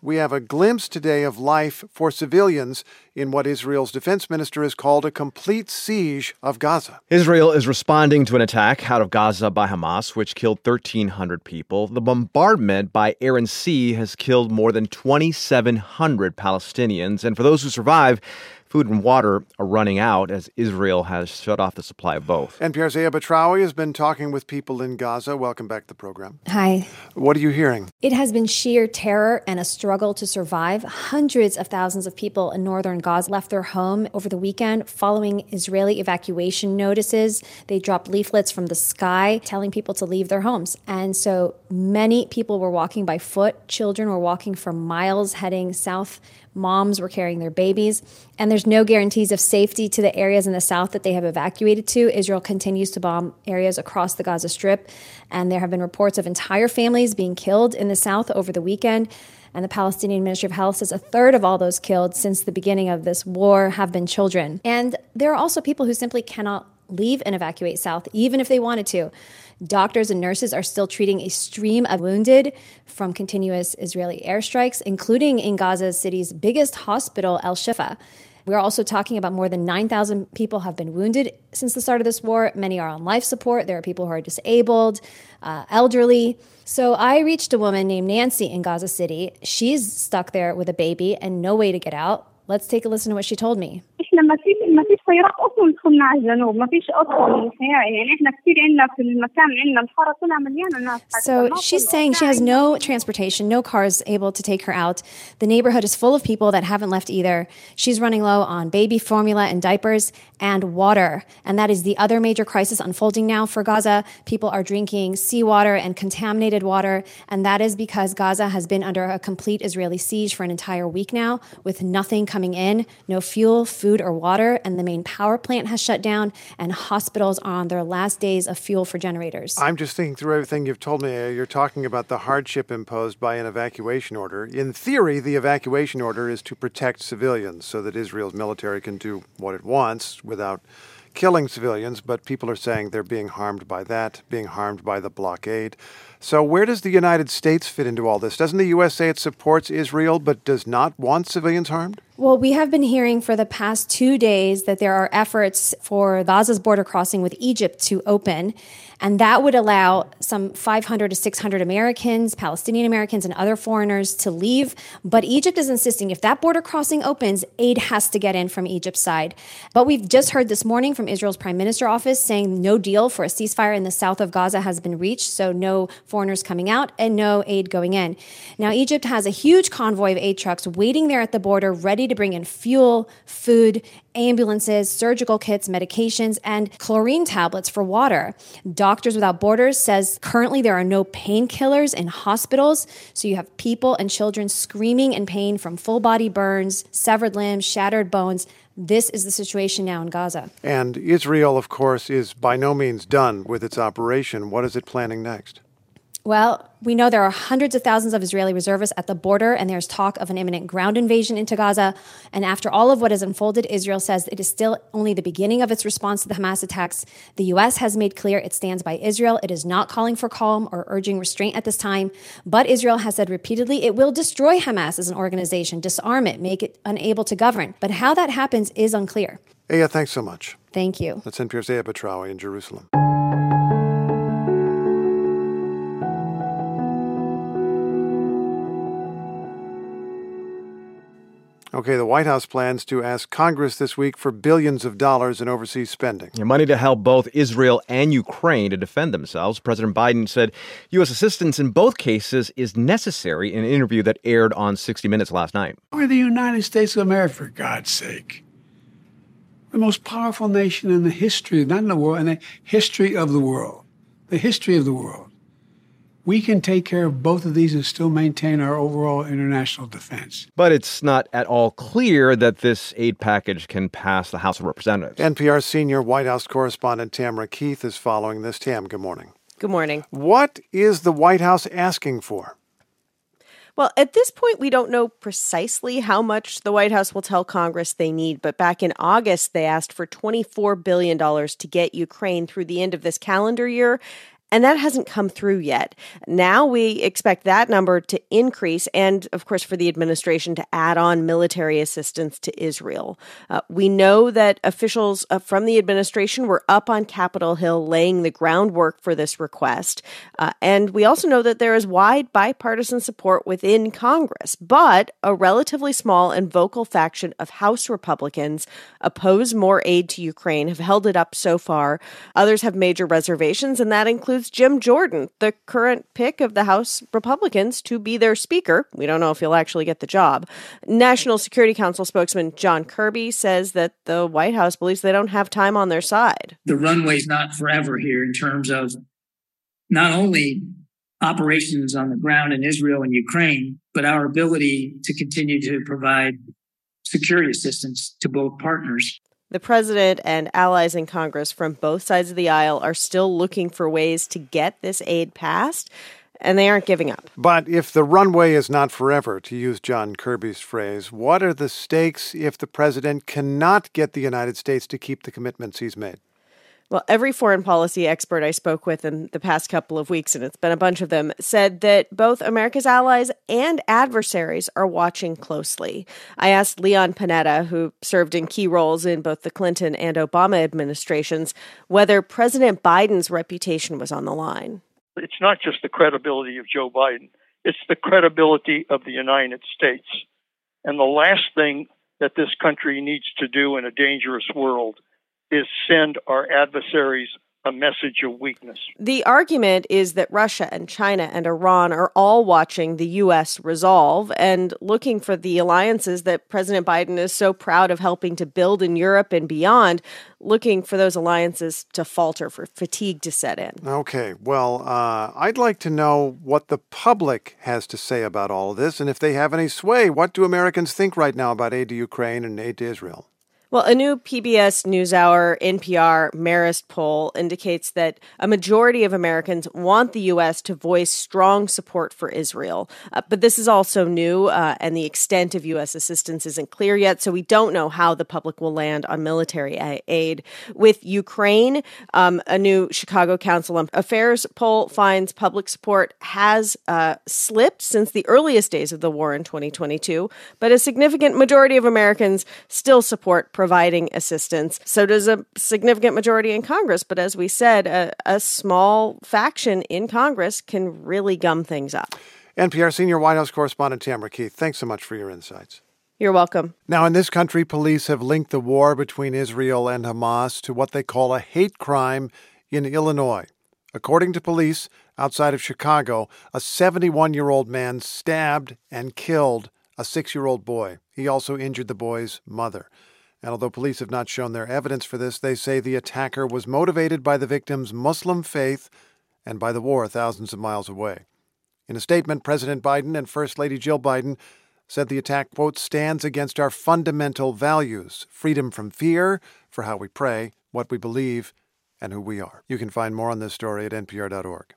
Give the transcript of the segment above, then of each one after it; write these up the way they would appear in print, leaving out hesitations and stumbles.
we have a glimpse today of life for civilians in what Israel's defense minister has called a complete siege of Gaza. Israel is responding to an attack out of Gaza by Hamas, which killed 1,300 people. The bombardment by air and sea has killed more than 2,700 Palestinians. And for those who survive, food and water are running out as Israel has shut off the supply of both. NPR's Aya Batrawi has been talking with people in Gaza. Welcome back to the program. Hi. What are you hearing? It has been sheer terror and a struggle to survive. Hundreds of thousands of people in northern Gaza left their home over the weekend following Israeli evacuation notices. They dropped leaflets from the sky telling people to leave their homes. And so many people were walking by foot. Children were walking for miles heading south. Moms were carrying their babies, and there's no guarantees of safety to the areas in the south that they have evacuated to. Israel continues to bomb areas across the Gaza Strip, and there have been reports of entire families being killed in the south over the weekend. And the Palestinian Ministry of Health says a third of all those killed since the beginning of this war have been children. And there are also people who simply cannot leave and evacuate south, even if they wanted to. Doctors and nurses are still treating a stream of wounded from continuous Israeli airstrikes, including in Gaza City's biggest hospital, Al Shifa. We're also talking about more than 9,000 people have been wounded since the start of this war. Many are on life support. There are people who are disabled, elderly. So I reached a woman named Nancy in Gaza City. She's stuck there with a baby and no way to get out. Let's take a listen to what she told me. ما فيش طيارات اصلا تدخلنا على الجنوب ما فيش اصلا يعني احنا كثير عندنا في المكان عندنا الحاره كلها مليانه ناس. So she's saying she has no transportation, no cars able to take her out. The neighborhood is full of people that haven't left either. She's running low on baby formula and diapers and water. And that is the other major crisis unfolding now for Gaza. People are drinking seawater and contaminated water. And that is because Gaza has been under a complete Israeli siege for an entire week now with nothing coming in, no fuel, food, or water. And the main power plant has shut down and hospitals are on their last days of fuel for generators. I'm just thinking through everything you've told me. You're talking about the hardship imposed by an evacuation order. In theory, the evacuation order is to protect civilians so that Israel's military can do what it wants without killing civilians, but people are saying they're being harmed by that, being harmed by the blockade. So where does the United States fit into all this? Doesn't the U.S. say it supports Israel but does not want civilians harmed? Well, we have been hearing for the past 2 days that there are efforts for Gaza's border crossing with Egypt to open, and that would allow some 500 to 600 Americans, Palestinian Americans, and other foreigners to leave. But Egypt is insisting if that border crossing opens, aid has to get in from Egypt's side. But we've just heard this morning from Israel's Prime Minister office saying no deal for a ceasefire in the south of Gaza has been reached, so no foreigners coming out and no aid going in. Now, Egypt has a huge convoy of aid trucks waiting there at the border, ready to bring in fuel, food, ambulances, surgical kits, medications, and chlorine tablets for water. Doctors Without Borders says currently there are no painkillers in hospitals, so you have people and children screaming in pain from full-body burns, severed limbs, shattered bones. This is the situation now in Gaza. And Israel, of course, is by no means done with its operation. What is it planning next? Well, we know there are hundreds of thousands of Israeli reservists at the border, and there's talk of an imminent ground invasion into Gaza. And after all of what has unfolded, Israel says it is still only the beginning of its response to the Hamas attacks. The U.S. has made clear it stands by Israel. It is not calling for calm or urging restraint at this time. But Israel has said repeatedly it will destroy Hamas as an organization, disarm it, make it unable to govern. But how that happens is unclear. Aya, thanks so much. Thank you. That's NPR's Aya Batrawi in Jerusalem. Okay, the White House plans to ask Congress this week for billions of dollars in overseas spending. Money to help both Israel and Ukraine to defend themselves. President Biden said U.S. assistance in both cases is necessary in an interview that aired on 60 Minutes last night. We're the United States of America, for God's sake. The most powerful nation in the history, not in the world, in the history of the world. The history of the world. We can take care of both of these and still maintain our overall international defense. But it's not at all clear that this aid package can pass the House of Representatives. NPR senior White House correspondent Tamara Keith is following this. Tam, good morning. Good morning. What is the White House asking for? Well, at this point, we don't know precisely how much the White House will tell Congress they need. But back in August, they asked for $24 billion to get Ukraine through the end of this calendar year. And that hasn't come through yet. Now we expect that number to increase and, of course, for the administration to add on military assistance to Israel. We know that officials from the administration were up on Capitol Hill laying the groundwork for this request. And we also know that there is wide bipartisan support within Congress. But a relatively small and vocal faction of House Republicans oppose more aid to Ukraine, have held it up so far. Others have major reservations, and that includes Jim Jordan, the current pick of the House Republicans to be their speaker. We don't know if he'll actually get the job. National Security Council spokesman John Kirby says that the White House believes they don't have time on their side. The runway's not forever here in terms of not only operations on the ground in Israel and Ukraine, but our ability to continue to provide security assistance to both partners. The president and allies in Congress from both sides of the aisle are still looking for ways to get this aid passed, and they aren't giving up. But if the runway is not forever, to use John Kirby's phrase, what are the stakes if the president cannot get the United States to keep the commitments he's made? Well, every foreign policy expert I spoke with in the past couple of weeks, and it's been a bunch of them, said that both America's allies and adversaries are watching closely. I asked Leon Panetta, who served in key roles in both the Clinton and Obama administrations, whether President Biden's reputation was on the line. It's not just the credibility of Joe Biden. It's the credibility of the United States. And the last thing that this country needs to do in a dangerous world is send our adversaries a message of weakness. The argument is that Russia and China and Iran are all watching the U.S. resolve and looking for the alliances that President Biden is so proud of helping to build in Europe and beyond, looking for those alliances to falter, for fatigue to set in. Okay, well, I'd like to know what the public has to say about all of this, and if they have any sway. What do Americans think right now about aid to Ukraine and aid to Israel? Well, a new PBS NewsHour NPR Marist poll indicates that a majority of Americans want the U.S. to voice strong support for Israel. But this is also new, and the extent of U.S. assistance isn't clear yet, so we don't know how the public will land on military aid. With Ukraine, a new Chicago Council on Affairs poll finds public support has slipped since the earliest days of the war in 2022, but a significant majority of Americans still support providing assistance. So does a significant majority in Congress. But as we said, a small faction in Congress can really gum things up. NPR senior White House correspondent Tamara Keith, thanks so much for your insights. You're welcome. Now, in this country, police have linked the war between Israel and Hamas to what they call a hate crime in Illinois. According to police outside of Chicago, a 71-year-old man stabbed and killed a 6-year-old boy. He also injured the boy's mother. And although police have not shown their evidence for this, they say the attacker was motivated by the victim's Muslim faith and by the war thousands of miles away. In a statement, President Biden and First Lady Jill Biden said the attack, quote, stands against our fundamental values, freedom from fear, for how we pray, what we believe, and who we are. You can find more on this story at npr.org.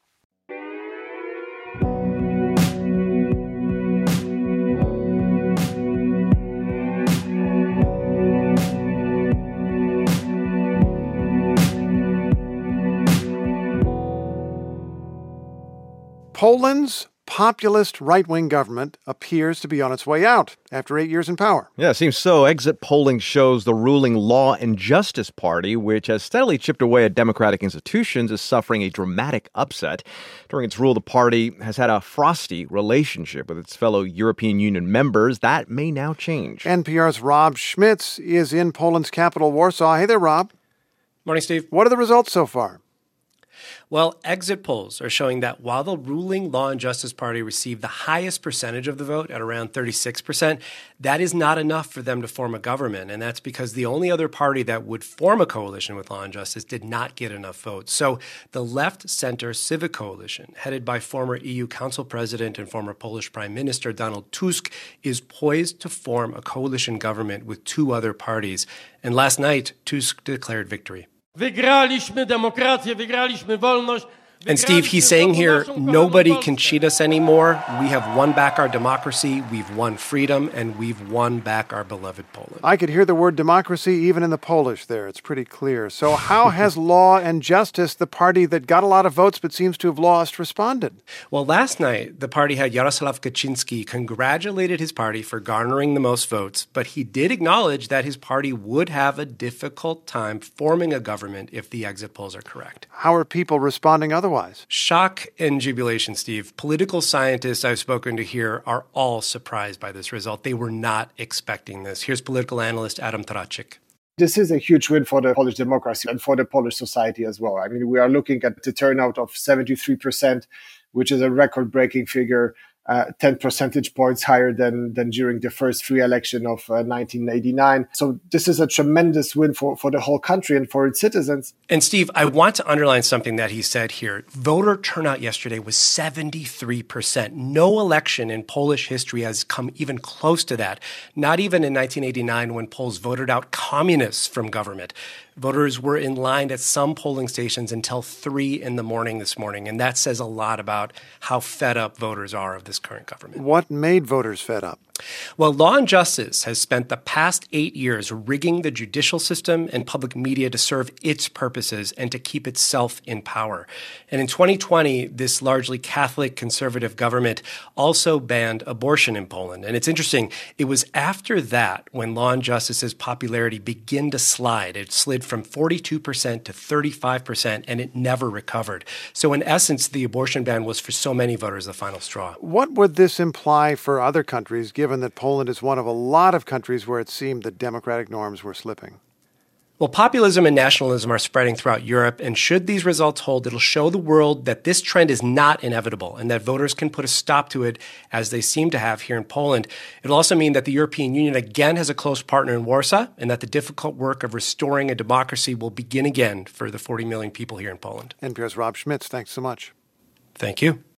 Poland's populist right-wing government appears to be on its way out after 8 years in power. Yeah, it seems so. Exit polling shows the ruling Law and Justice Party, which has steadily chipped away at democratic institutions, is suffering a dramatic upset. During its rule, the party has had a frosty relationship with its fellow European Union members. That may now change. NPR's Rob Schmitz is in Poland's capital, Warsaw. Hey there, Rob. Morning, Steve. What are the results so far? Well, exit polls are showing that while the ruling Law and Justice Party received the highest percentage of the vote at around 36%, that is not enough for them to form a government. And that's because the only other party that would form a coalition with Law and Justice did not get enough votes. So the left-center Civic Coalition, headed by former EU Council President and former Polish Prime Minister Donald Tusk, is poised to form a coalition government with two other parties. And last night, Tusk declared victory. Wygraliśmy demokrację, wygraliśmy wolność, And Steve, he's saying here, nobody can cheat us anymore. We have won back our democracy, we've won freedom, and we've won back our beloved Poland. I could hear the word democracy even in the Polish there. It's pretty clear. So how has Law and Justice, the party that got a lot of votes but seems to have lost, responded? Well, last night, the party head Jarosław Kaczynski congratulated his party for garnering the most votes, but he did acknowledge that his party would have a difficult time forming a government if the exit polls are correct. How are people responding otherwise? Shock and jubilation, Steve. Political scientists I've spoken to here are all surprised by this result. They were not expecting this. Here's political analyst Adam Tracek. This is a huge win for the Polish democracy and for the Polish society as well. I mean, we are looking at the turnout of 73%, which is a record-breaking figure, 10 percentage points higher than during the first free election of 1989. So this is a tremendous win for the whole country and for its citizens. And Steve, I want to underline something that he said here. Voter turnout yesterday was 73%. No election in Polish history has come even close to that. Not even in 1989 when Poles voted out communists from government. Voters were in line at some polling stations until 3 a.m. this morning, and that says a lot about how fed up voters are of this current government. What made voters fed up? Well, Law and Justice has spent the past 8 years rigging the judicial system and public media to serve its purposes and to keep itself in power. And in 2020, this largely Catholic conservative government also banned abortion in Poland. And it's interesting, it was after that when Law and Justice's popularity began to slide. It slid from 42% to 35%, and it never recovered. So in essence, the abortion ban was for so many voters the final straw. What would this imply for other countries, given that Poland is one of a lot of countries where it seemed that democratic norms were slipping? Well, populism and nationalism are spreading throughout Europe, and should these results hold, it'll show the world that this trend is not inevitable and that voters can put a stop to it as they seem to have here in Poland. It'll also mean that the European Union again has a close partner in Warsaw and that the difficult work of restoring a democracy will begin again for the 40 million people here in Poland. NPR's Rob Schmitz, thanks so much. Thank you.